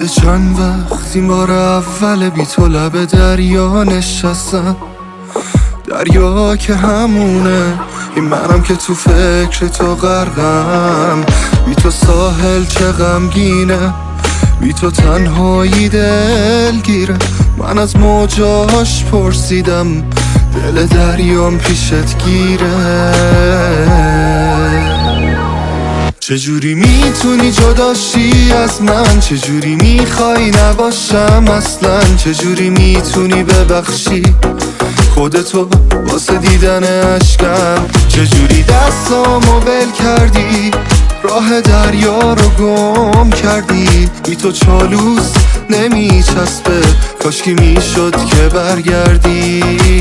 شده چند وقت این بار اول بی تو لب دریا نشستم، دریا که همونه، این منم که تو فکر تو غرقم. بی تو ساحل چه غمگینه، بی تو تنهایی دلگیره. من از موجاش پرسیدم دل دریام پیشت گیره. چجوری میتونی جداشی از من، چجوری میخوای نباشم اصلا، چجوری میتونی ببخشی خودتو واسه دیدن عشقم، چجوری دستامو ول کردی راه دریا رو گم کردی. بی تو چالوس نمیچسبه، کاشکی میشد که برگردی.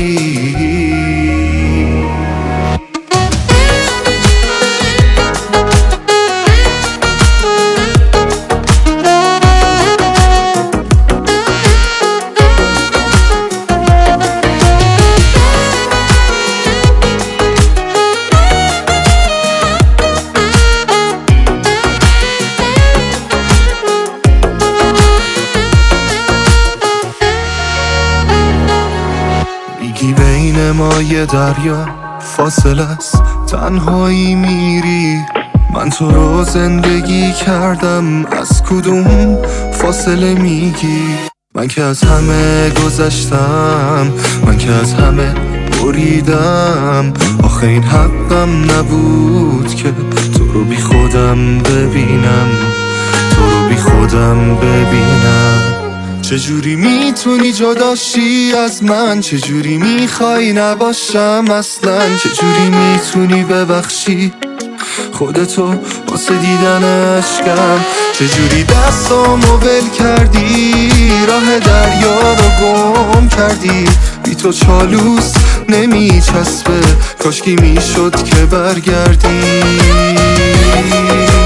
بین ما یه دریا فاصله است، تنهایی میری. من تو رو زندگی کردم، از کدوم فاصله میگی؟ من که از همه گذشتم، من که از همه بریدم. آخه این حقم نبود که تو رو بی خودم ببینم، تو رو بی خودم ببینم. چجوری میتونی جداشی از من، چجوری میخوای نباشم اصلا، چجوری میتونی ببخشی خودتو واسه دیدن عشقم، چجوری دستامو ول کردی راه دریا رو گم کردی. بی تو چالوس نمیچسبه، کاشکی میشد که برگردی.